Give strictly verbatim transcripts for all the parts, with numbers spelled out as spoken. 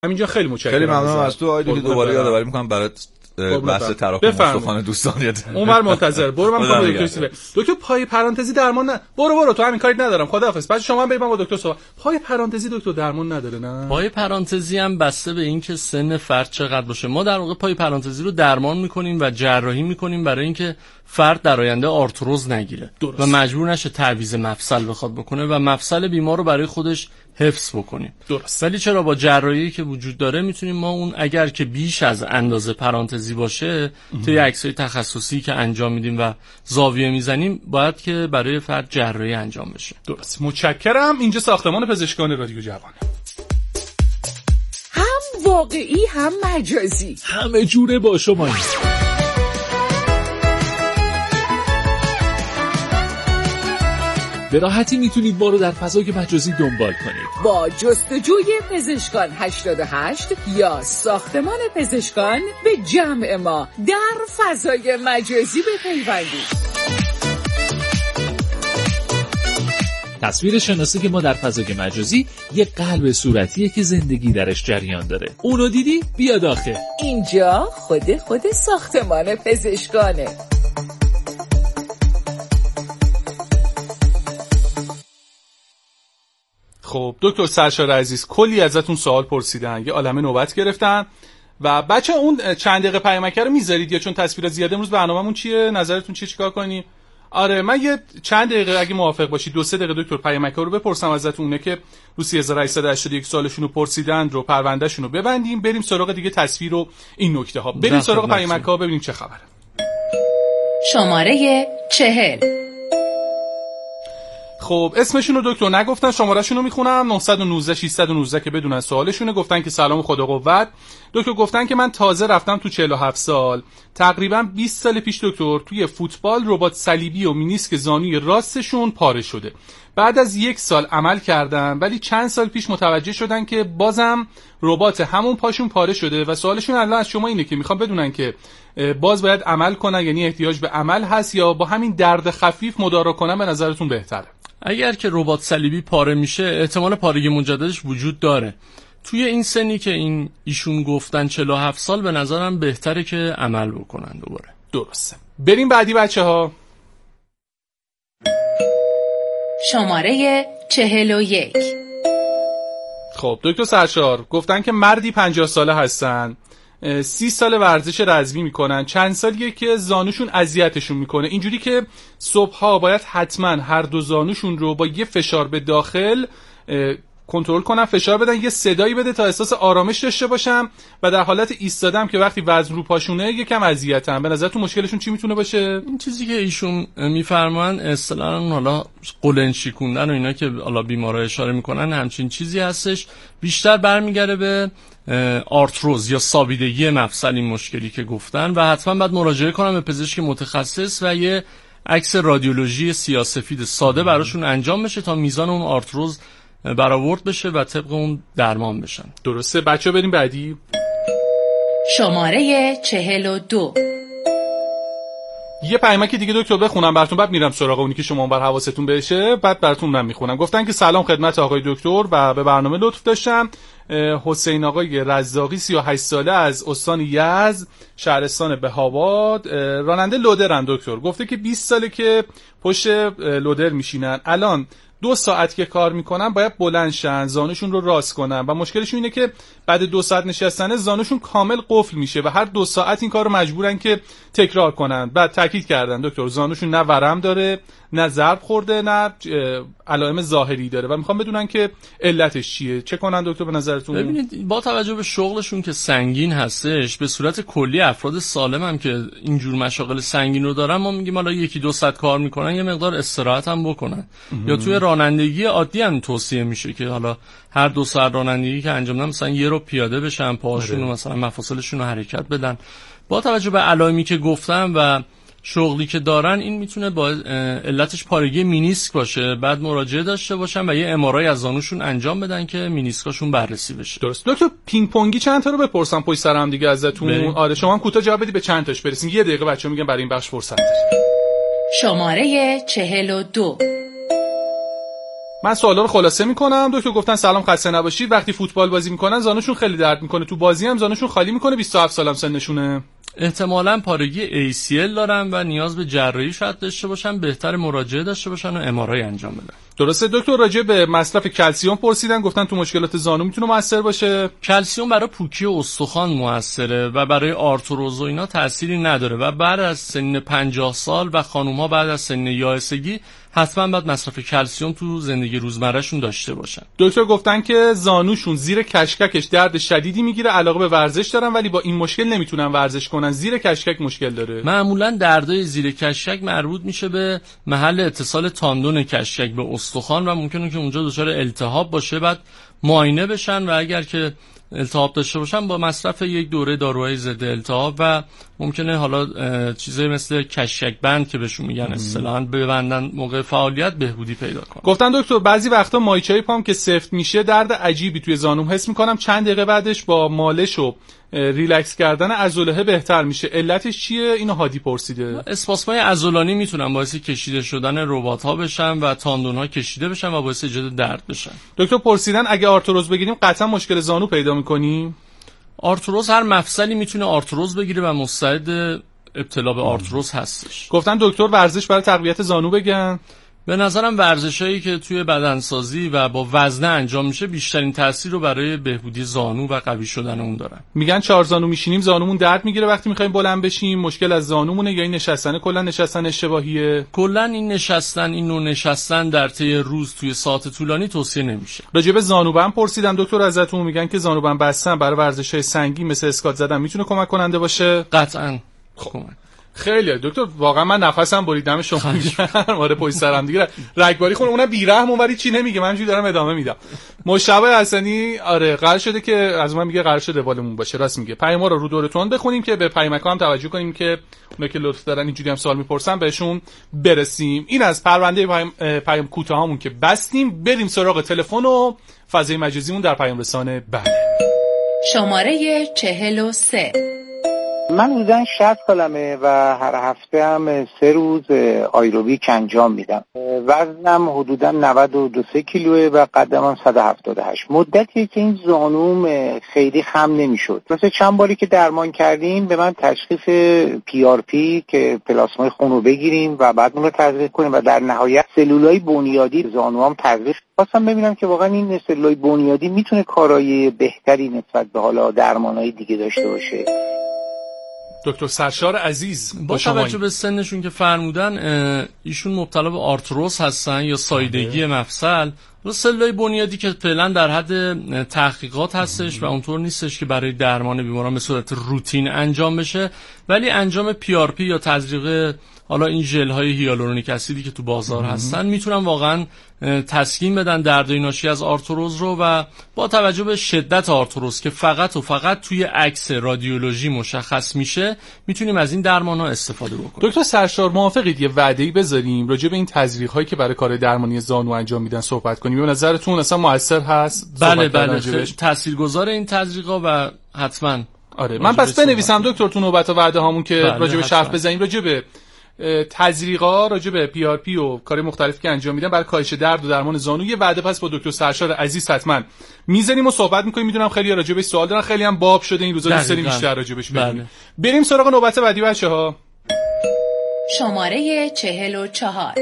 همینجا خیلی متشکرم. خیلی ممنونم از تو آیدو که دوباره یادآوری می‌کنم برات بحث تراکم مصطفی دوستانیت. اونور منتظر. برو من با دکتر سیبه. دکتر پای پرانتزی درمان نه. برو برو تو همین کاری ندارم. خداحافظ. بعد شما هم برید با دکتر صحبت. پای پرانتزی دکتر درمان نداره نه؟ پای پرانتزی هم بسته به اینکه سن فرد چقدر باشه. ما در واقع پای پرانتزی رو درمان می‌کنیم و جراحی می‌کنیم برای اینکه فرد در آینده آرتروز نگیره درست. و مجبور نشه تعویض مفصل بخواد بکنه و مفصل بیمار رو برای خودش حفظ بکنیم. درست. ولی چرا با جراحی که وجود داره میتونیم ما اون اگر که بیش از اندازه پرانتزی باشه توی عکسای تخصصی که انجام میدیم و زاویه میزنیم باید که برای فرد جراحی انجام بشه. درست. متشکرم. اینجا ساختمان پزشکان رادیو جوان. هم واقعی هم مجازی. همه جوره با شما. به راحتی میتونید ما رو در فضای مجازی دنبال کنید با جستجوی پزشکان هشتاد و هشت یا ساختمان پزشکان به جمع ما در فضای مجازی بپیوندید. تصویر شناسی ما در فضای مجازی یه قلب صورتیه که زندگی درش جریان داره. اونو دیدی؟ بیا داخل. اینجا خود خود ساختمان پزشکانه. خب دکتر سرشار عزیز کلی ازتون سوال پرسیدن، یه عالمه نوبت گرفتن و بچه اون چند دقیقه پیامکه رو میذارید یا چون تصویر زیاده امروز برنامه‌مون چیه؟ نظرتون چیه؟ چیکار کنیم؟ آره من یه چند دقیقه اگه موافق باشید دو سه دقیقه دکتر پیامکه رو بپرسم ازتون، اونه که رو سه هزار و هشتصد و هشتاد و یک سالشون رو پرسیدن رو پروندهشون رو ببندیم بریم سراغ دیگه تصویر و این نکته ها. بریم سراغ پیامکه ها ببینیم چه خبره. شماره چهل. خب اسمشون رو دکتر نگفتن، شماره شون رو میخونم. نه یک نه شش یک نه که بدونن سوالشونه. گفتن که سلام خدا قوت دکتر، گفتن که من تازه رفتم تو چهل و هفت سال، تقریبا بیست سال پیش دکتر توی فوتبال رباط صلیبی و مینیسک زانوی راستشون پاره شده. بعد از یک سال عمل کردن ولی چند سال پیش متوجه شدن که بازم رباط همون پاشون پاره شده و سوالشون الان از شما اینه که میخوام بدونن که باز باید عمل کنن، یعنی احتیاج به عمل هست یا با همین درد خفیف مدارا کنن به نظرتون بهتره؟ اگر که رباط صلیبی پاره میشه احتمال پارگی مجددش وجود داره. توی این سنی که این ایشون گفتن چهل و هفت سال به نظرم بهتره که عمل بکنن دوباره. درسته. بریم بعدی بچه ها. شماره چهل و یک. خب دکتر سرشار گفتن که مردی پنجاه ساله هستن، سی سال ورزش رزمی میکنن، چند سالیه که زانوشون اذیتشون میکنه، اینجوری که صبحها باید حتما هر دو زانوشون رو با یه فشار به داخل کنترل کنن، فشار بدن، یه صدایی بده تا احساس آرامش داشته باشم و در حالت ایستادم که وقتی وزن رو پاشونه یکم اذیتم. به نظرتون مشکلشون چی میتونه باشه؟ این چیزی که ایشون میفرمان اصطلاحاً حالا قولن شکوندن و اینا که حالا بیمارا اشاره میکنن همچین چیزی هستش، بیشتر برمیگره به آرتروز یا سابیدگی مفصل این مشکلی که گفتن و حتما باید مراجعه کنم به پزشک متخصص و یه عکس رادیولوژی سیاه‌سفید ساده براشون انجام بشه تا میزان اون آرتروز برآورد بشه و طبق اون درمان بشن. درسته. بچه بریم بعدی. شماره چهل و دو. یه پیامک دیگه دکتر بخونم براتون بعد میرم سراغ اونی که شما بر حواستون بشه، بعد براتون اونم میخونم. گفتن که سلام خدمت آقای دکتر و به برنامه لطف داشتم. حسین آقای رزاقی سی و هشت ساله از استان یزد شهرستان بهاواد، راننده لودرن دکتر. گفته که بیست ساله که پشت لودر میشینن، الان دو ساعت که کار میکنن باید بلند شن، زانوشون رو راست کنن و مشکلشون اینه که بعد دو ساعت نشستنه زانوشون کامل قفل میشه و هر دو ساعت این کار رو مجبورن که تکرار کنن. بعد تاکید کردن دکتر زانوشون نه ورم داره نه ضرب خورده نه علائم ظاهری داره و میخوام بدونن که علتش چیه، چه کنن دکتر به نظرتون؟ ببینید با توجه به شغلشون که سنگین هستش، به صورت کلی افراد سالم هم که اینجور مشاغل سنگین رو دارن ما میگیم حالا یکی دو ساعت کار میکنن یه مقدار استراحت هم بکنن. یا توی رانندگی عادی هم توصیه میشه که حالا هر دو ساعت رانندگی که انجام بدن مثلا یه رو پیاده بشن، پاهاشون رو مثلا مفاصلشون رو حرکت بدن. با توجه به علائمی که گفتم و شغلی که دارن این میتونه با علتش پارگی مینیسک باشه، بعد مراجعه داشته باشن و یه ام آر آی از زانوشون انجام بدن که مینیسکاشون بررسی بشه. درست. دکتر پینگ پونگی چند تا رو بپرسم پشت سر هم دیگه ازتون؟ آره شما هم کوتاه جواب بدید به چند تاش برسین. یه دقیقه بچه‌ها میگن برای این بخش فرصت داریم. شماره چهل و دو. من سوالا رو خلاصه میکنم. دکتر گفتن سلام خسته نباشید، وقتی فوتبال بازی میکنن زانوشون خیلی درد میکنه، تو بازی هم زانوشون خالی میکنه، بیست و هفت سالم سنشونه. احتمالاً پارگی ای سی ال دارن و نیاز به جراحی شاید داشته باشن، بهتر مراجعه داشته باشن و ام آر آی انجام بدن. درسته دکتر. راجع به مصرف کلسیم پرسیدن، گفتن تو مشکلات زانو میتونه موثر باشه. کلسیم برای پوکی استخوان موثره و برای آرتروز و اینا تأثیری نداره و بعد از سن پنجاه سال و خانوما بعد از سن یائسگی حتما باید مصرف کلسیم تو زندگی روزمرهشون داشته باشن. دکتر گفتن که زانوشون زیر کشککش درد شدیدی میگیره، علاقه به ورزش دارن ولی با این مشکل نمیتونن ورزش کنن، زیر کشکک مشکل داره. معمولا دردای زیر کشکک مربوط میشه به محل اتصال تاندون کشکک به استخوان و ممکنه که اونجا دچار التهاب باشه، بعد معاینه بشن و اگر که التهاب داشته باشن با مصرف یک دوره داروهای ضد التهاب و ممکنه حالا چیزایی مثل کشک بند که بهشون میگن اصطلاحاً ببندن موقع فعالیت بهبودی پیدا کنه. گفتن دکتر بعضی وقتا ماهیچه‌ی پام که سفت میشه درد عجیبی توی زانوم حس میکنم، چند دقیقه بعدش با مالش و ریلکس کردن عضله بهتر میشه، علتش چیه؟ اینو هادی پرسیده. اسپاسمای عضلانی میتونن باعث کشیده شدن رباط ها بشن و تاندون ها کشیده بشن و باعث ایجاد درد بشن. دکتر پرسیدن اگه آرتروز بگیریم قطعا مشکل زانو پیدا میکنیم؟ آرتروز هر مفصلی میتونه آرتروز بگیره و مستعد ابتلا به آرتروز هستش. گفتن دکتر ورزش برای تقویت زانو بگن. به نظرم ورزشایی که توی بدنسازی و با وزنه انجام میشه بیشترین تاثیر رو برای بهبودی زانو و قوی شدن اون دارن. میگن چهار زانو میشینیم زانومون درد میگیره وقتی میخوایم بلند بشیم، مشکل از زانومونه یا این نشستن کلا نشستن اشتباهیه؟ کلا این نشستن این نوع نشستن در طی روز توی ساعت طولانی توصیه نمیشه. راجع به زانوبند پرسیدم دکتر ازتون، میگن که زانوبند بستن برای ورزش‌های سنگین مثل اسکات زدن میتونه کمک کننده باشه؟ قطعاً خب. کمک. خیلی دکتر واقعا من نفسم بریدم شما میگم آره پشت سرم دیگه رگباری خونه اونم بیرحم اونوری چی نمیگه، من همینجوری دارم ادامه میدم. مشتبه حسنی آره قرار شده که از من میگه قرار شده بالمون باشه، راست میگه. پیام رو رو دورتون بخونیم که به پیامک‌ها هم توجه کنیم که اونا که لطف دارن اینجوری هم سوال میپرسن بهشون برسیم. این از پرونده پیام پیام کوتاهامون که بستیم، بریم سراغ تلفن و فضای مجازیمون در پیام رسانه. بله شماره چهل و سه. من حدوداً شصت سالمه و هر هفته هم سه روز آیروبیک انجام میدم. وزنم حدوداً نود و دو کیلوه و قدمم صد و هفتاد و هشت. مدتی که این زانوم خیلی خم نمیشد. مثلا چند باری که درمان کردیم به من تشخیص پی آر پی که پلاسمای خون رو بگیریم و بعد اون رو تزریق کنیم و در نهایت سلولای بنیادی زانوام تزریق. خواستم ببینم که واقعا این سلولای بنیادی میتونه کارایی بهتری نسبت به حالا درمانهای دیگه داشته باشه. دکتر سرشار عزیز با توجه به سنشون که فرمودن ایشون مبتلا به آرتروز هستن یا سایدگی مفصل و سلولای بنیادی که فعلا در حد تحقیقات هستش و اونطور نیستش که برای درمان بیماران به صورت روتین انجام بشه، ولی انجام پی آر پی یا تزریق حالا این ژل های هیالورونیک اسیدی که تو بازار هستن میتونن واقعا تسکین بدن دردای ناشی از آرتروز رو و با توجه به شدت آرتروز که فقط و فقط توی عکس رادیولوژی مشخص میشه میتونیم از این درمان ها استفاده بکنیم. دکتر سرشار موافقید یه وعده‌ای بذاریم راجع به این تزریق هایی که برای کار درمانی زانو انجام میدن صحبت کنیم؟ به نظرتون اصلا موثر هست؟ بله بله تاثیرگذار این تزریقا و حتما آره من پس بنویسم دکتر تو نوبت و وعده هامون که بله راجع به حرف بزنیم راجع به تزریقا، راجع به پی آر پی و کار مختلفی که انجام میدن برای کاهش درد و درمان زانو. یه وعده پس با دکتر سرشار عزیز حتما میزنیم و صحبت میکنیم. میدونم خیلی راجع بهش سوال دارن، خیلی هم باب شده این روزا، دوست داریم بیشتر راجع بهش بدونیم. بریم سراغ نوبت بعدی بچه‌ها. شماره چهل و چهار.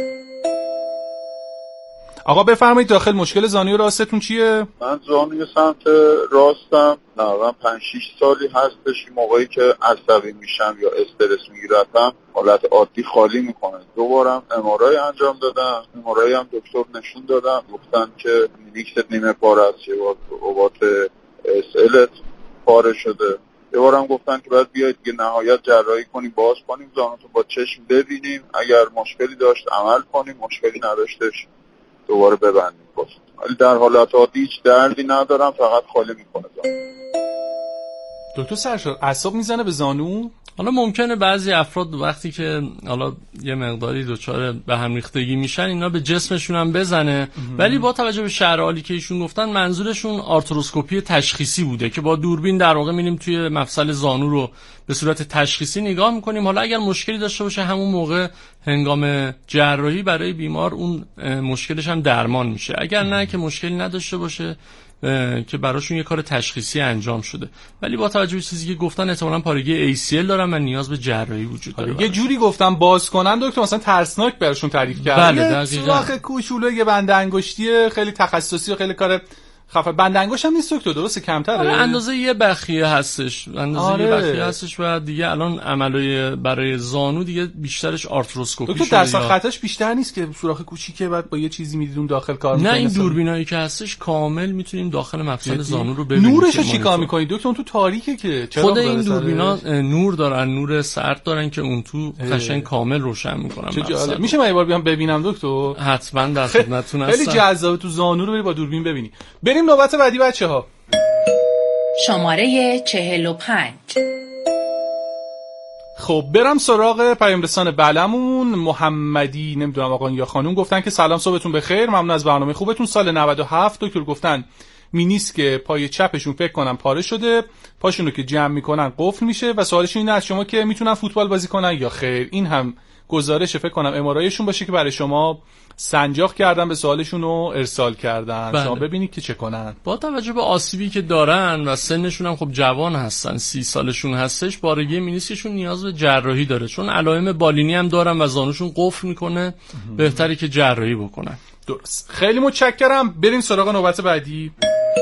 آقا بفرمایید داخل مشکل زانوی راستتون چیه؟ من زانوی سمت راستم تقریبا پنج شش سالی هستش موقعی که عصبی میشم یا استرس میگیرم حالت عادی خالی میکنه. دوبارم ام آر آی انجام دادم، ام آر آی هم دکتر نشون دادم، گفتن که نیکست نیمه پاره است، یه بار رباط اس الت پاره شده. یه بارم گفتن که باید بیاید که نهایت جراحی کنیم، باز کنیم زانوتو با چشم ببینیم، اگر مشکلی داشت عمل کنیم، مشکلی نداشتش دوباره ببندیم باز. ولی در حالت عادی هیچ دردی ندارم، فقط خالی میکنه زانو. دکتر سرشار اعصاب میزنه به زانو؟ حالا ممکنه بعضی افراد وقتی که حالا یه مقداری دچار به هم ریختگی میشن اینا به جسمشون هم بزنه، ولی با توجه به شرح حالی که ایشون گفتن منظورشون آرتروسکوپی تشخیصی بوده که با دوربین در واقع میریم توی مفصل زانو رو به صورت تشخیصی نگاه میکنیم. حالا اگر مشکلی داشته باشه همون موقع هنگام جراحی برای بیمار اون مشکلش هم درمان میشه، اگر نه که مشکلی نداشته باشه که براشون یه کار تشخیصی انجام شده. ولی با توجه به چیزی که گفتن احتمالاً پارگی ای سی ال دارن و نیاز به جراحی وجود داره. یه جوری گفتم باز کنن دکتر، مثلا ترسناک براشون تعریف کردن. بله دقیقاً. سوراخ کوچولو یه بند انگشتی خیلی تخصصی و خیلی کار خفه. بند انگشت هم نیست دکتر، درسته کمتره؟ آره اندازه یه بخیه هستش، اندازه آره. یه بخیه هستش و دیگه الان عملای برای زانو دیگه بیشترش آرتروسکوپی شده. دکتر درصد خطاش بیشتر نیست که سوراخ کوچیکه بعد با یه چیزی میدیدون داخل کار میکنه؟ نه این دوربینایی که هستش کامل میتونیم داخل مفصل زانو رو ببینیم. نورشو چیکار میکنید دکتر؟ اون تو تاریکه که چرا خود این دوربینا نور دارن، نور سرد دارن که اون تو قشنگ کامل روشن میکنن. چه جالب. میشه من یه بار بیام ببینم دکتر؟ حتما در خدمتتون هستم. خیلی جذابه تو زانو رو بری با دوربین ببینی. بریم نوبت بعدی بچه‌ها. شماره چهل و پنج. خب برم سراغ پیام رسان بلمون. محمدی نمیدونم آقا یا خانوم گفتن که سلام صبحتون بخیر، ممنون از برنامه خوبتون. سال نود و هفت دکتر گفتن مینیسک که پای چپشون فکر کنم پاره شده، پاشون رو که جمع میکنن قفل میشه و سوالشون اینه از شما که میتونن فوتبال بازی کنن یا خیر. این هم گزارش فکر کنم امارایشون باشه که برای شما سنجاق کردن، به سوالشون رو ارسال کردن. بله. شما ببینید که چه کنن. با توجه به آسیبی که دارن و سنشون هم خب جوان هستن، سی سالشون هستش، بارگی مینیسکشون نیاز به جراحی داره چون علائم بالینی هم دارن و زانوشون قفل میکنه. بهتره که جراحی بکنن. درست. خیلی متشکرم. بریم سراغ نوبت بعدی.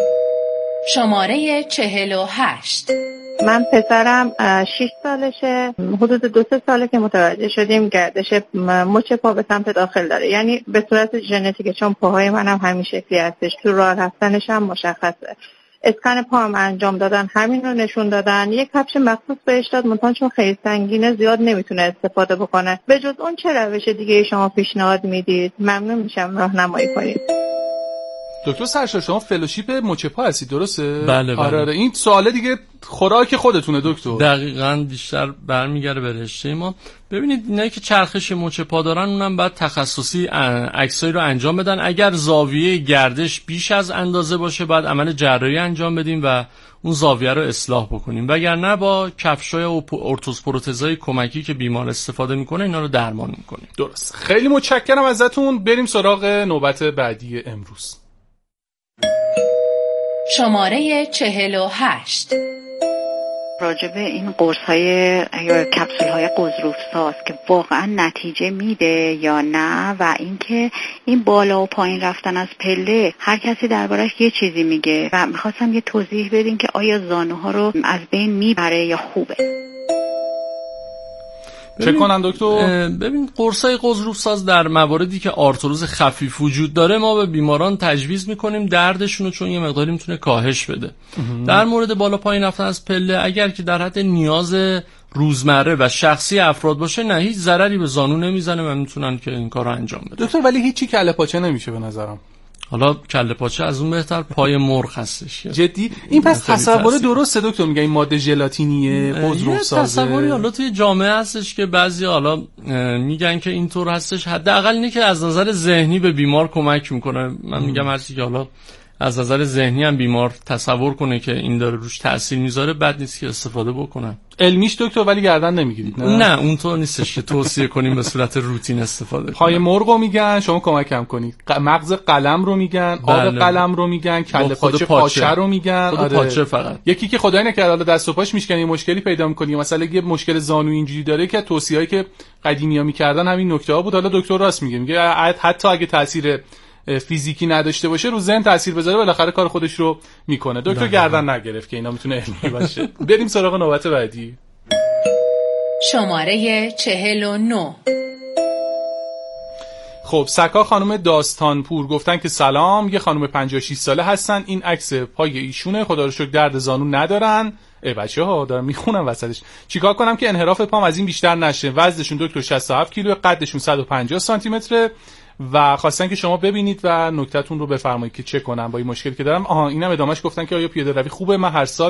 شماره چهل و هشت. من پسرم شش سالشه، حدود دو سه ساله که متوجه شدیم گردش مچ پا به سمت داخل داره، یعنی به صورت ژنتیکه چون پاهای منم همین شکلی هستش، تو راه رفتنش هم مشخصه. اسکن پا هم انجام دادن، همین رو نشون دادن. یک کفش مخصوص بهش داد، منتها چون خیلی سنگینه زیاد نمیتونه استفاده بکنه. به جز اون چه روش دیگه شما پیشنهاد میدید؟ ممنون میشم راهنمایی کنید. دکتر سرشار شما فلوشیپ مچ پا هستید درسته؟ بله بله. آره این سواله دیگه خوراک خودتونه دکتر. دقیقاً بیشتر برمیگره به رشته ما. ببینید اینایی که چرخش مچ پا دارن اونم باید تخصصی عکسایی رو انجام بدن. اگر زاویه گردش بیش از اندازه باشه باید عمل جراحی انجام بدیم و اون زاویه رو اصلاح بکنیم، وگرنه با کفشای و ارتوز پروتزای کمکی که بیمار استفاده میکنه اینا رو درمان میکنیم. درست. خیلی متشکرم ازتون. بریم سراغ نوبت بعدی امروز. شماره چهل و هشت. راجبه این قرص های یا کپسول های قزروفساز که واقعا نتیجه میده یا نه، و اینکه این بالا و پایین رفتن از پله هر کسی دربارش یه چیزی میگه و میخواستم یه توضیح بدین که آیا زانوها رو از بین میبره یا خوبه. چه کنن دکتر؟ ببین قرصای قزروفساز در مواردی که آرتروز خفیف وجود داره ما به بیماران تجویز میکنیم دردشون رو، چون یه مقداری میتونه کاهش بده. در مورد بالا پایین رفتن از پله اگر که در حد نیاز روزمره و شخصی افراد باشه نه هیچ ضرری به زانو نمیزنه و میتونن که این کارو انجام بدن. دکتر ولی هیچی کله پاچه نمیشه به نظرم. حالا کله پاچه از اون بهتر پای مرغ هستش. جدی این پس تصور درسته دکتر؟ میگه این ماده ژلاتینیه قزروفسازه؟ تصوری حالا توی جامعه هستش که بعضی حالا میگن که اینطور هستش، حداقل اینه که از نظر ذهنی به بیمار کمک میکنه. من میگم هر چی که حالا از نظر ذهنی هم بیمار تصور کنه که این داره روش تأثیر میذاره بد نیست که استفاده بکنن. علمیش دکتر ولی گردن نمیگیرید؟ نه نه اونطور نیستش که توصیه کنیم به صورت روتین استفاده کنیم. پای مرغو میگن، شما کمکم کنید. مغز قلم رو میگن، آب بله. قلم رو میگن، کله پاچه پاچه رو میگن. آره. پاچه فقط. یکی که خدای نکرده حالا دست و پاش میشکنه مشکلی پیدا میکنه، مثلا یه مشکل زانو اینجوری داره که توصیه‌ای که قدیمی‌ها میکردن همین نکته‌ها بود. حالا دکتر راست میگه، میگه حتی اگه تاثیر فیزیکی نداشته باشه رو ذهن تاثیر بذاره بالاخره کار خودش رو میکنه. دکتر گردن نگرفت که اینا میتونه علمی باشه. بریم سراغ نوبت بعدی. شماره چهل و نه. خب سکا خانم داستانپور گفتن که سلام، یه خانم پنجاه و شش ساله هستن، این عکس پای ایشونه، خدا رو شکر درد زانو ندارن. ای بچه‌ها دارم میخونم وسطش. چیکار کنم که انحراف پام از این بیشتر نشه؟ وزنشون دکتر شصت و هفت کیلو، قدشون صد و پنجاه سانتی متر و خواستن که شما ببینید و نکته‌تون رو بفرمایید که چه کنم با این مشکلی که دارم. آها اینم ادامهش گفتن که آیا پیاده روی خوبه؟ من هر سال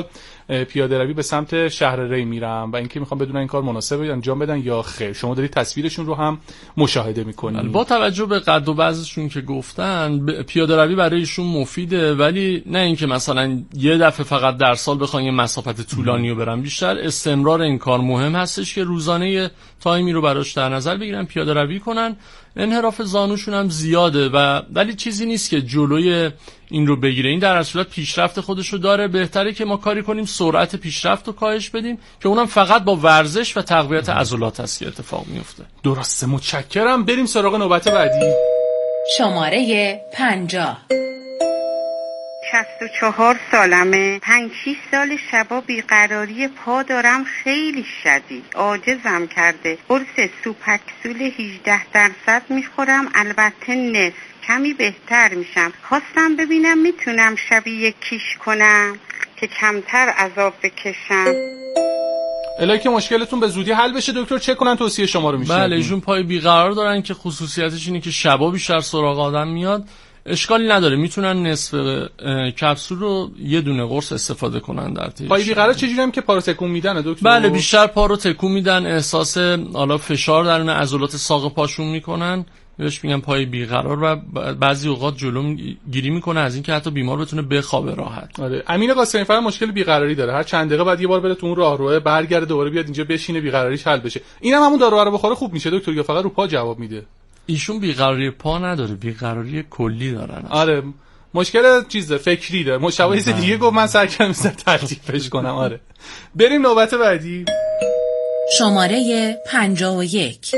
پیاده روی به سمت شهر ری میرم و اینکه میخوام بدونن این کار مناسبه انجام بدن یا خیر. شما دارید تصویرشون رو هم مشاهده میکنید. با توجه به قد و وزنشون که گفتن پیاده روی برای ایشون مفیده، ولی نه اینکه مثلا یه دفعه فقط در سال بخوان یه مسافت طولانی رو برن. بیشتر استمرار این کار مهم هستش که روزانه تایمی رو براش در نظر بگیرن، پیاده روی کنن. انحراف زانوشون هم زیاده و ولی چیزی نیست که جلوی این رو بگیره. این در اصل پیشرفت خودش رو داره. بهتره که ما کاری کنیم سرعت پیشرفت رو کاهش بدیم که اونم فقط با ورزش و تقویت عضلات هست که اتفاق میفته. درسته، متشکرم. بریم سراغ نوبت بعدی. شماره پنجاه. شصت و چهار سالمه. پنج شیش سال شبا بیقراری پا دارم خیلی شدید. عاجزم کرده. قرص سوپکسول هجده درصد میخورم، البته نصف. کمی بهتر میشم. خواستم ببینم میتونم شبی یکیش کنم که کمتر عذاب بکشم. الهی که مشکلتون به زودی حل بشه دکتر. چک کنن توصیه شما رو میشن. بله، ایشون پای بیقرار دارن که خصوصیتش اینه که شبا بیشتر سراغ آدم میاد. اشکالی نداره، میتونن نصف کپسول رو یه دونه قرص استفاده کنن در طی. پای بیقرار چجوری هم که پا رو تکون میدن دکتر؟ بله، بیشتر پا رو تکون میدن، احساس حالا فشار درون عضلات ساق پاشون میکنن، بهش میگن پای بیقرار و بعضی اوقات جلو گیری میکنه از اینکه حتی بیمار بتونه بخوابه راحت. آره، امین قاسمی فرد مشکل بیقراری داره. هر چند دقیقه بعد یه بار بره تو اون راهروه، برگرده دوباره بیاد اینجا بشینه، بیقراریش حل بشه. اینم هم همون دارو رو بخوره خوب میشه دکتر یا فقط رو پا جواب میده؟ ایشون بیقراری پا نداره، بیقراری کلی دارن. آره، مشکل چیزه فکری داره. مشابه دیگه گفت من سعی کردم ترتیبش کنم. آره، بریم نوبت بعدی. شماره پنجاه و یک.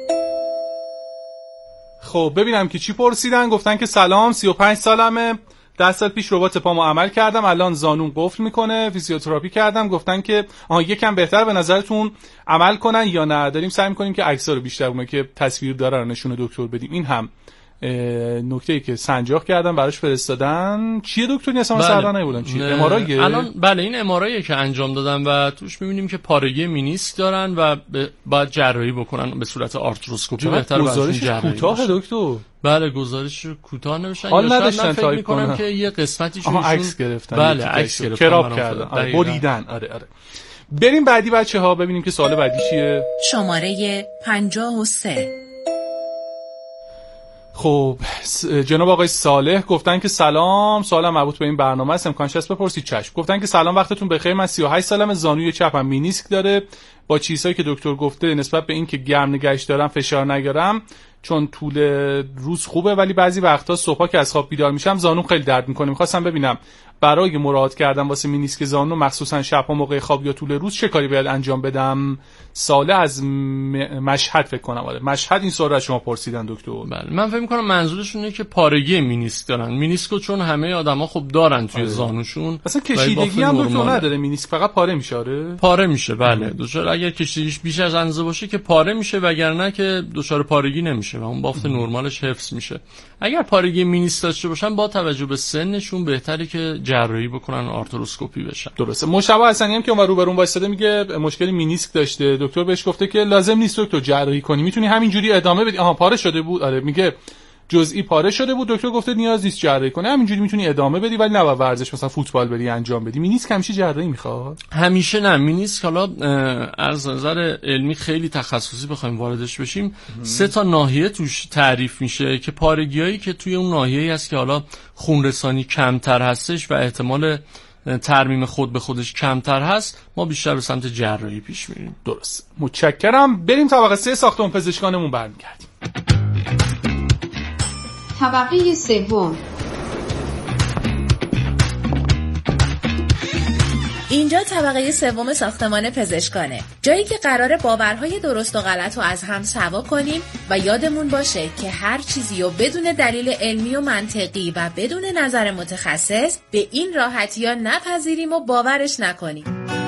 خب ببینم که چی پرسیدن. گفتن که سلام، سی و پنج سالمه، ده سال پیش ربات پامو عمل کردم، الان زانوم قفل میکنه، فیزیوتراپی کردم، گفتن که آها یکم بهتر به نظرتون عمل کنن یا نه؟ داریم سعی میکنیم که عکس‌ها رو بیشتر اون که تصویر داره رو نشون دکتر بدیم. این هم نکته‌ای که سنجاق کردن براش فرستادن. چیه دکتر؟ این اصلا سردان نبودن چی؟ ام‌آرآی. الان بله، این ام‌آرآیه که انجام دادن و توش می‌بینیم که پارگی مینیسک دارن و باید جراحی بکنن به صورت آرتروسکوپی. بهتره گزارش کوتاه دکتر. بله، گزارش کوتاه نوشتن. حال نداشتن تایپ کنن که یه قسمتیشون عکس گرفتن. بله، عکس گرفتن، کراب کردن، آره بریدن. آره آره. بریم بعدی بچه‌ها ببینیم که سوال بعدی چیه. شماره پنجاه و سه. خب جناب آقای صالح گفتن که سلام، سوالم مربوط به این برنامه است، امکانش هست بپرسید؟ چشم. گفتن که سلام، وقتتون بخیر، من سی و هشت سالمه، زانوی چپم مینیسک داره، با چیزهایی که دکتر گفته نسبت به این که گرم نگهش دارم فشار نگیرم چون طول روز خوبه، ولی بعضی وقتا صبحا که از خواب بیدار میشم زانوم خیلی درد میکنه. میخواستم ببینم برای مراعات کردن واسه مینیسک زانو مخصوصا شب‌ها موقع خواب یا طول روز چه کاری باید انجام بدم؟ ساله از مشهد فکر کنم. آره مشهد این سوال رو شما پرسیدن دکتر. بله، من فکر می‌کنم منظورشون اینه که پارگی مینیسک دارن. مینیسکو چون همه آدما خب دارن توی آره. زانوشون. مثلا کشیدگی هم دکتر نداره، مینیسک فقط پاره میشه. آره پاره میشه. بله دچار اگر کشیدگیش بیش از اندازه باشه که پاره میشه، وگرنه که دچار پارگی نمیشه و اون بافت نرمالش حفظ میشه. اگر پارگی مینیسک داشته باشن با توجه به سنشون بهتره که جراحی بکنن، آرتروسکوپی بشن. درسته. مشابه حسنی هم که اون رو برون وایساده میگه مشکلی مینیسک داشته، دکتر بهش گفته که لازم نیست دکتر جراحی کنی، میتونی همینجوری ادامه بدی. آها پاره شده بود. آره میگه جزئی پاره شده بود، دکتر گفته نیاز نیست جراحی کنی، همینجوری میتونی ادامه بدی، ولی نباید ورزش مثلا فوتبال بری انجام بدی. مینیسک همیشه جراحی میخواد؟ همیشه نه. مینیسک حالا از نظر علمی خیلی تخصصی بخوایم واردش بشیم سه تا ناحیه توش تعریف میشه که پارگیایی که توی اون ناحیه‌ای هست که حالا خونرسانی کمتر هستش و احتمال ترمیم خود به خودش کمتر هست، ما بیشتر به سمت جراحی پیش میریم. درست. متشکرم. بریم طبقه سه ساختمان پزشکانمون برمیگردیم. طبقه سوم. اینجا طبقه سوم ساختمان پزشکانه، جایی که قراره باورهای درست و غلط رو از هم سوا کنیم و یادمون باشه که هر چیزی رو بدون دلیل علمی و منطقی و بدون نظر متخصص به این راحتی ها نپذیریم و باورش نکنیم.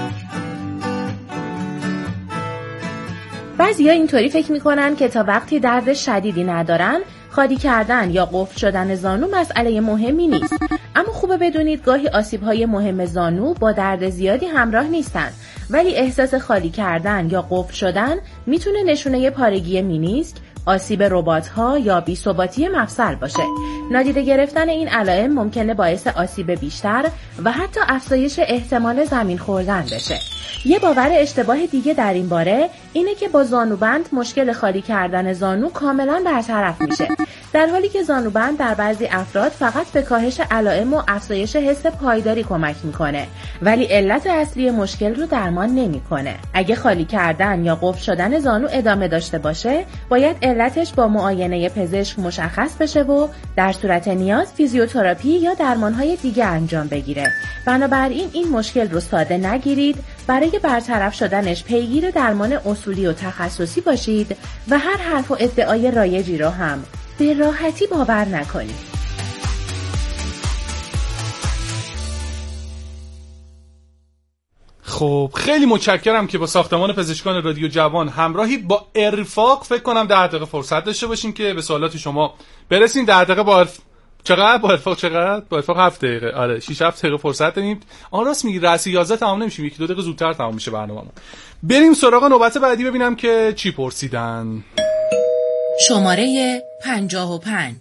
بعضیا اینطوری فکر میکنن که تا وقتی درد شدیدی ندارن خالی کردن یا قفل شدن زانو مسئله مهمی نیست. اما خوبه بدونید گاهی آسیب‌های مهم زانو با درد زیادی همراه نیستن، ولی احساس خالی کردن یا قفل شدن میتونه نشونه پارگی مینیسک، آسیب رباط‌ها یا بی‌ثباتی مفصل باشه. نادیده گرفتن این علائم ممکنه باعث آسیب بیشتر و حتی افزایش احتمال زمین خوردن بشه. یه باور اشتباه دیگه در این باره اینه که با زانوبند مشکل خالی کردن زانو کاملا برطرف میشه، در حالی که زانوبند در بعضی افراد فقط به کاهش علائم و افزایش حس پایداری کمک میکنه، ولی علت اصلی مشکل رو درمان نمیکنه. اگه خالی کردن یا قفل شدن زانو ادامه داشته باشه، باید علتش با معاینه پزشک مشخص بشه و در صورت نیاز فیزیوتراپی یا درمانهای دیگه انجام بگیره. بنابراین این مشکل رو ساده نگیرید، برای برطرف شدنش پیگیر درمان اصولی و تخصصی باشید و هر حرف و ادعای رایجی رو هم به راحتی باور نکنید. خب خیلی متشکرم که با ساختمان پزشکان رادیو جوان همراهی با ارفاق. فکر کنم ده دقیقه فرصت داشته باشین که به سوالات شما برسین. ده دقیقه با ارف... چقدر با ارفاق چقدر با ارفاق هفت دقیقه آره شش هفت دقیقه فرصت داریم. آن راست میگی رأس یازده تمام نمیشه، یکی دو دقیقه زودتر تمام میشه برنامه‌مون. بریم سراغ نوبت بعدی ببینم که چی پرسیدن. شماره پنجاه و پنج.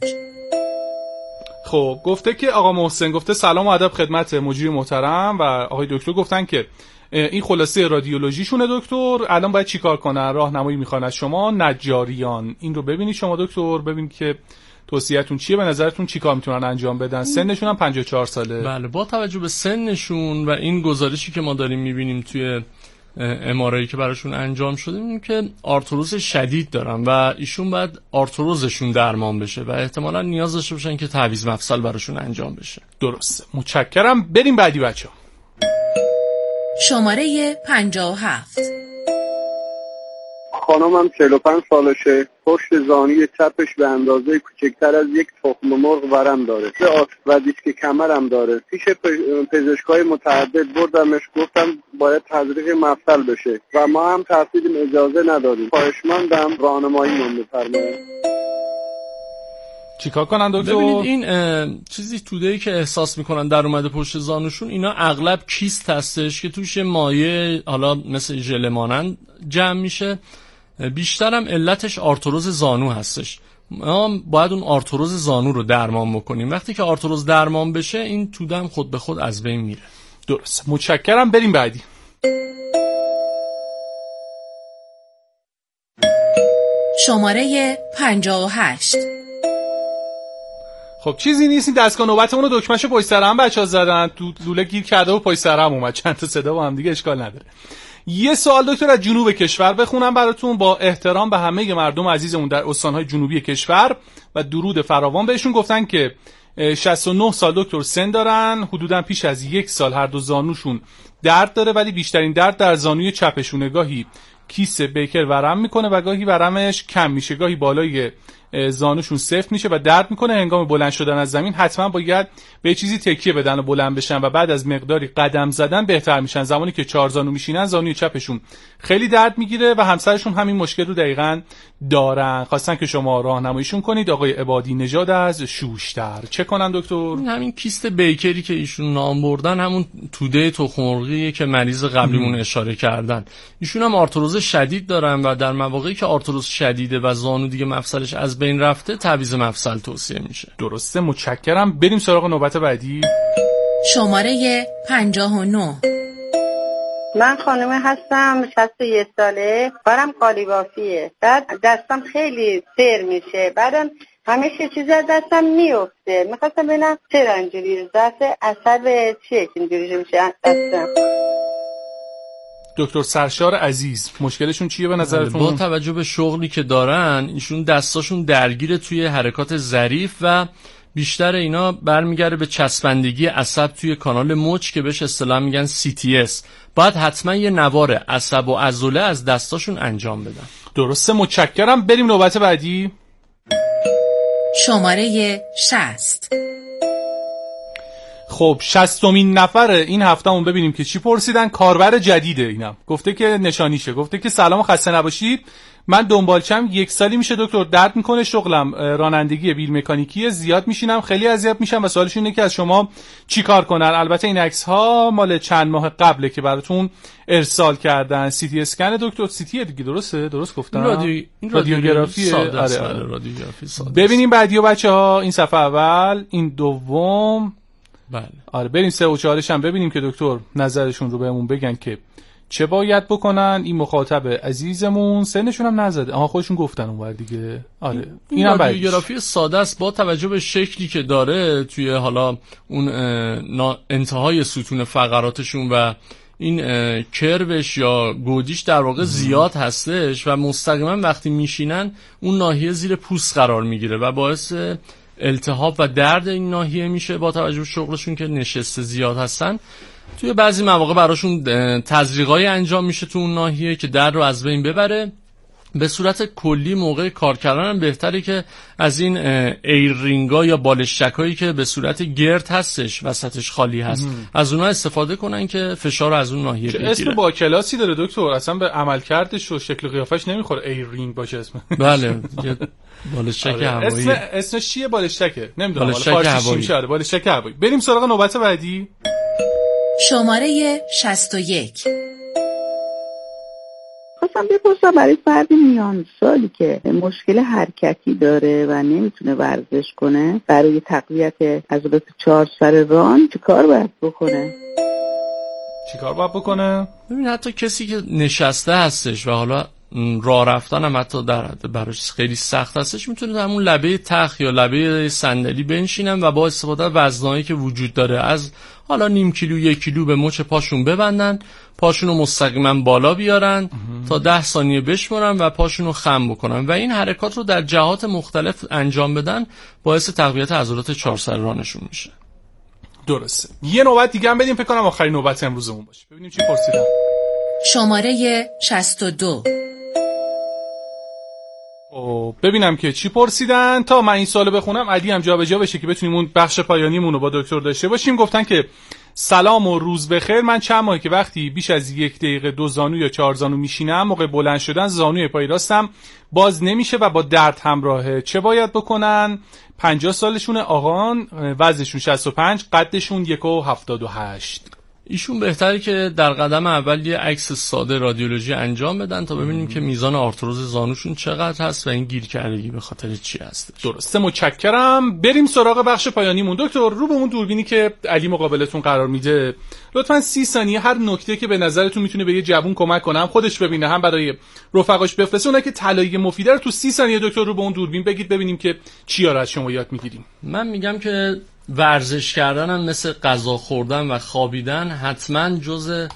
خب گفته که آقا محسن گفته سلام و ادب خدمت مجری محترم و آقای دکتر، گفتن که این خلاصه رادیولوژیشونه دکتر، الان باید چیکار کنن؟ راهنمایی میخوان از شما نجاریان. این رو ببینید شما دکتر، ببینید که توصیه‌تون چیه، به نظرتون چیکار میتونن انجام بدن. سنشون هم پنجاه و چهار ساله. بله با توجه به سنشون و این گزارشی که ما داریم میبینیم توی ام‌آرآی که براشون انجام شده، میبینیم که آرتروز شدید دارن و ایشون باید آرتروزشون درمان بشه و احتمالاً نیاز داشته باشن که تعویض مفصل براشون انجام بشه. درسته، متشکرم. بریم بعدی بچه‌ها. شماره پنجاه و هفت. خانمم چهل و پنج سالشه، پشت زانوی چپش به اندازه کوچکتر از یک تخم مرغ ورم داره، سه آسیب و دیسک کمرم داره. پیش پزشکای متعدد بردمش، گفتم باید تزریق مفصل بشه و ما هم ترسیدیم، اجازه ندادیم. خواهشمندم راهنماییمون بفرمایید. چیکار کنن دکتر؟ ببینید این چیزی توده‌ای که احساس میکنن در اومده پشت زانوشون، اینا اغلب کیست هستش که توش مایع حالا مثل ژل مانند جمع میشه. بیشترم علتش آرتروز زانو هستش. ما باید اون آرتروز زانو رو درمان بکنیم. وقتی که آرتروز درمان بشه این توده هم خود به خود از بین میره. درست، متشکرم. بریم بعدی. شماره پنجاه و هشت. خب چیزی نیست، این دستگاه نوبتمون رو دکمه‌شو پشت سر هم بچه‌ها زدن، تو لوله گیر کرده و پشت سر هم اومد، چند تا صدا با هم دیگه، اشکال نداره. یه سوال دکتر از جنوب کشور بخونم براتون، با احترام به همه مردم عزیزمون در استان‌های جنوبی کشور و درود فراوان بهشون. گفتن که شصت و نه سال دکتر سن دارن، حدوداً پیش از یک سال هر دو زانوشون درد داره، ولی بیشترین درد در زانوی چپشونه. گاهی کیس بیکر ورم میکنه و گاهی ورمش کم میشه، گاهی بالای زانوشون سفت میشه و درد میکنه. هنگام بلند شدن از زمین حتما باید به چیزی تکیه بدن و بلند بشن و بعد از مقداری قدم زدن بهتر میشن. زمانی که چهار زانو میشینن زانوی چپشون خیلی درد میگیره و همسرشون همین مشکل رو دقیقاً دارن. خواستن که شما راهنماییشون کنید. آقای عبادی نژاد از شوشتر. چه کنن دکتر؟ همین کیست بیکری که ایشون نام بردن همون توده تخم مرغیه که مریض قبلیمون اشاره کردن. ایشون هم آرتروز شدید دارن و در مواقعی که آرتروز شدیده و زانو دیگه مفصلش از بین رفته تعویض مفصل توصیه میشه. درسته، متشکرم. بریم سراغ نوبت بعدی. شماره پنجاه و نه. من خانم هستم، شصت و یک ساله، کارم قالیبافیه. بعد دستم خیلی سر میشه، بعدم همیشه چیزی از دستم میفته. میخواستم ببینم چرا اینجوری، ضعف عصب چیه که اینجوری میشه دستم؟ دکتر سرشار عزیز، مشکلشون چیه به نظرتون؟ با توجه به شغلی که دارن، ایشون دستاشون درگیر توی حرکات ظریف و بیشتر اینا برمیگره به چسبندگی عصب توی کانال مچ که بهش اصطلاحاً میگن سی تی اس. باید حتما یه نوار عصب و عضله از دستاشون انجام بدن. درسته، متشکرم. بریم نوبت بعدی. شماره شصت. خب شصتمین نفر این هفتهمون ببینیم که چی پرسیدن. کاربر جدیده اینم، گفته که نشانیشه، گفته که سلام خسته نباشی، من دنبالچم یک سالی میشه دکتر، درد میکنه شغلم رانندگی بیل مکانیکی، زیاد میشینم، خیلی اذیت میشم و سوالش اینه که از شما چی کار کنن. البته این عکس ها مال چند ماه قبله که براتون ارسال کردن. سی تی اسکن دکتر، سی تی دیگه، درسته؟ درست گفتم؟ رادیو این رادیوگرافی ساده است. آره. رادیوگرافی ساده. ببینیم بعدیو بچه‌ها، این صفحه اول، این دوم. بله. آره بریم سه و چهارش هم ببینیم که دکتر نظرشون رو بهمون بگن که چه باید بکنن. این مخاطب عزیزمون سنشون هم نزده، آها خودشون گفتن اونور دیگه. آره این هم رادیوگرافی ساده است با توجه به شکلی که داره توی حالا اون انتهای ستون فقراتشون و این کروش یا گودیش در واقع زیاد هستش و مستقیما وقتی میشینن اون ناحیه زیر پوست قرار میگیره و باعث التهاب و درد این ناحیه میشه. با توجه به شغلشون که نشسته زیاد هستن، توی بعضی مواقع براشون تزریقای انجام میشه تو اون ناحیه که درد رو از بین ببره. به صورت کلی موقع کار کردن هم بهتره که از این ایرینگا یا بالشتکایی که به صورت گرد هستش وسطش خالی هست مم. از اونها استفاده کنن که فشار رو از اون ناحیه بگیره. اسم با کلاسی داره دکتر، اصلا به عملکردش و شکل قیافش نمیخوره ایرینگ باشه اسم. بله بالشتک هوایی. اسم اسمش چیه؟ بالشتکه، نمیدونم حالا فارسی چی میشه. بالشتک هوایی. بریم سراغ نوبت بعدی. شماره شصت و یک. خواستم بپرسم برای فرد میان سالی که مشکل حرکتی داره و نمیتونه ورزش کنه، برای تقویت عضلات چهار سر ران چه کار باید بکنه؟ چی کار باید بکنه؟ ببین حتی کسی که نشسته هستش و حالا راه رفتن هم حتی در براش خیلی سخت هستش، میتونه در همون لبه تخت یا لبه صندلی بنشینن و با استفاده از وزنایی که وجود داره از حالا نیم کیلو یک کیلو به مچ پاشون ببندن، پاشون رو مستقیما بالا بیارن اه. تا ده ثانیه بشمارن و پاشون رو خم بکنن و این حرکات رو در جهات مختلف انجام بدن، باعث تقویت عضلات چهار سر رانشون میشه. درسته. یه نوبت دیگه هم بدیم، فکر کنم آخرین نوبت امروزمون باشه. ببینیم چی پرسیدن. شماره شصت و دو. او ببینم که چی پرسیدن. تا من این سوالو بخونم علی هم جابجا بشه که بتونیم اون بخش پایانیمون رو با دکتر داشته باشیم. گفتن که سلام و روز بخیر، من چند ماهه که وقتی بیش از یک دقیقه دو زانو یا چهار زانو میشینم، موقع بلند شدن زانوی پای راستم باز نمیشه و با درد همراهه، چه باید بکنن؟ پنجاه سالشونه آقان، وزنشون شصت و پنج، قدشون یک و هفتاد و هشت. ایشون بهتره که در قدم اول یه عکس ساده رادیولوژی انجام بدن تا ببینیم که میزان آرتروز زانوشون چقدر هست و این گیرکردگی به خاطر چی هست. درسته، متشکرم. بریم سراغ بخش پایانیمون. دکتر رو به اون دوربینی که علی مقابلتون قرار میده لطفاً سی ثانیه هر نکته که به نظرتون میتونه به یه جوون کمک کنه، هم خودش ببینه هم برای رفقاش بفرسته، اونایی که طلایی مفیده رو تو سی ثانیه دکتر رو به اون دوربین بگید ببینیم که چی از شما یاد میگیریم. من میگم که ورزش کردن هم مثل غذا خوردن و خوابیدن حتما جز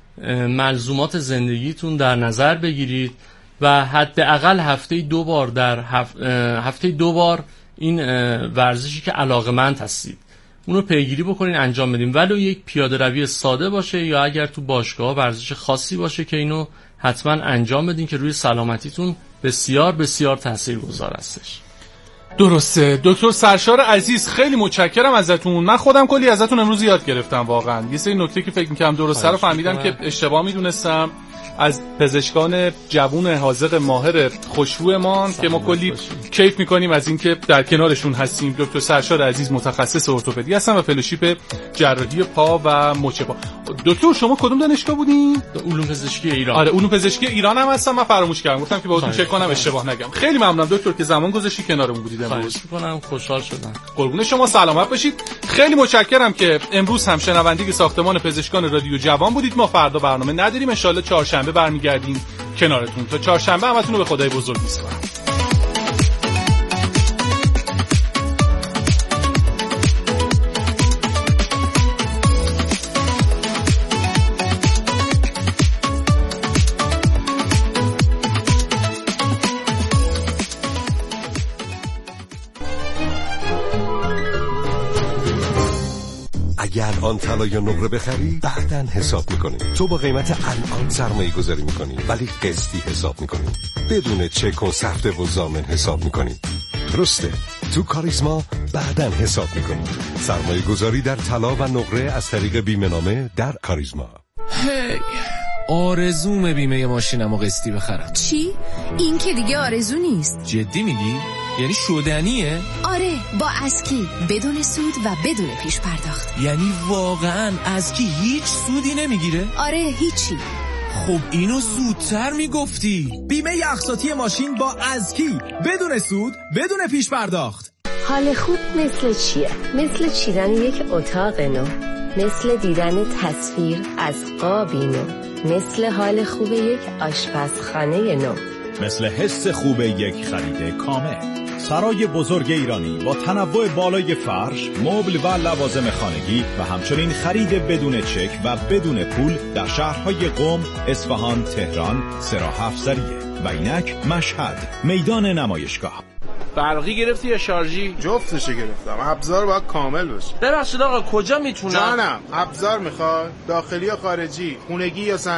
ملزومات زندگیتون در نظر بگیرید و حداقل هفته دو بار در هف... هفته دو بار این ورزشی که علاقه‌مند هستید اونو پیگیری بکنین انجام بدین، ولو یک پیاده روی ساده باشه یا اگر تو باشگاه ورزش خاصی باشه که اینو حتما انجام بدین که روی سلامتیتون بسیار بسیار تاثیرگذار هستش. درسته. دکتر سرشار عزیز خیلی متشکرم ازتون. من خودم کلی ازتون امروز یاد گرفتم واقعا. یه سری نکته که فکر می‌کردم درسته رو فهمیدم که اشتباه می‌دونستم از پزشکان جوون حاذق ماهر خوشرومان که ما کلی کیف می‌کنیم از اینکه در کنارشون هستیم. دکتر سرشار عزیز متخصص ارتوپدی هستن و فلوشیپ جراحی پا و مچ پا. دکتر شما کدوم دانشگاه بودین؟ علوم پزشکی ایران. آره علوم پزشکی ایران هم هستم. من فراموش کردم گفتم که باهاتون چک کنم اشتباه نگم. خیلی ممنونم دکتر که زمان گذاشتی کنارمون بودید امروز. خواهش می‌کنم، خوشحال شدم. قربون شما، سلامت باشید. خیلی متشکرم که امروز هم شنونده ساختمان پزشکان رادیو جوان بودید. ما فردا برنامه نداریم، ان شاءالله چهارشنبه برمیگردیم کنارتون. تا چهارشنبه همتون رو به خدای بزرگ میسپارم. اگر آن طلا یا نقره بخری بعدن حساب میکنی. تو با قیمت الان سرمایه گذاری میکنی ولی قسطی حساب میکنی، بدون چک و سفته و ضامن حساب میکنی. درسته؟ تو کاریزما بعدن حساب میکنیم. سرمایه گذاری در طلا و نقره از طریق بیمه نامه در کاریزما. هی آرزوم بیمه ماشینمو قسطی بخرم. چی؟ این که دیگه آرزو نیست. جدی میگی؟ یعنی شدنیه؟ آره، با اسکی بدون سود و بدون پیش پرداخت. یعنی واقعا اسکی هیچ سودی نمیگیره؟ آره، هیچی. خب اینو زودتر میگفتی. بیمه اقساطی ماشین با اسکی بدون سود بدون پیش پرداخت. حال خوب مثل چیه؟ مثل چیدن یک اتاق نو، مثل دیدن تصویر از قابی نو، مثل حال خوب یک آشپزخانه نو، مثل حس خوب یک خرید کامل. سرای بزرگ ایرانی با تنوع بالای فرش، مبل و لوازم خانگی و همچنین خرید بدون چک و بدون پول در شهرهای قم، اصفهان، تهران، سراح افزریه و اینک مشهد. میدان نمایشگاه. برقی گرفتی یا شارژی؟ جفتشو گرفتم. ابزار باید کامل باشه. ببخشید آقا کجا میتونم؟ جانم، ابزار میخواد؟ داخلی یا خارجی؟ خونگی یا